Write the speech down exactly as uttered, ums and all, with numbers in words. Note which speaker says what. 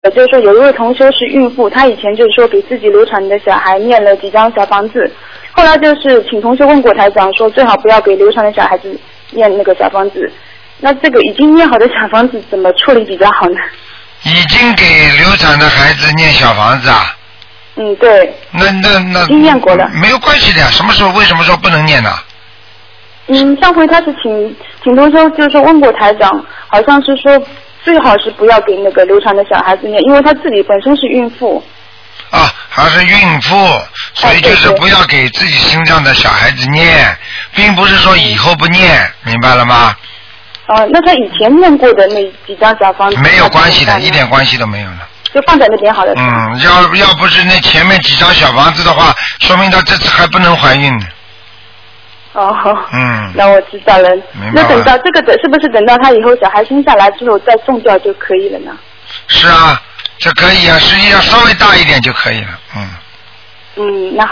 Speaker 1: 就是说有一位同修是孕妇，她以前就是说给自己流产的小孩念了几张小房子，后来就是请同修问过台长说最好不要给流产的小孩子念那个小房子，那这个已经念好的小房子怎么处理比较好呢？
Speaker 2: 已经给流产的孩子念小房子啊？
Speaker 1: 嗯，对。
Speaker 2: 那那那。
Speaker 1: 已经念过了。
Speaker 2: 没有关系的呀，什么时候为什么说不能念呢？
Speaker 1: 嗯，上回他是请请同修就是说问过台长，好像是说最好是不要给那个流产的小孩子念，因为他自己本身是孕妇。
Speaker 2: 啊，还是孕妇，所以就是不要给自己身上的小孩子念，并不是说以后不念，明白了吗？
Speaker 1: 哦，那他以前念过的那几张小房子
Speaker 2: 没有关系的，一点关系都没有的。
Speaker 1: 就放在那边好了。
Speaker 2: 嗯，要要不是那前面几张小房子的话，说明他这次还不能怀孕呢。
Speaker 1: 哦，
Speaker 2: 嗯，
Speaker 1: 那我知道了。
Speaker 2: 明白了。
Speaker 1: 那等到这个等是不是等到他以后小孩生下来之后再送掉就可以了呢？
Speaker 2: 是啊，这可以啊，实际上稍微大一点就可以了。嗯。
Speaker 1: 嗯，那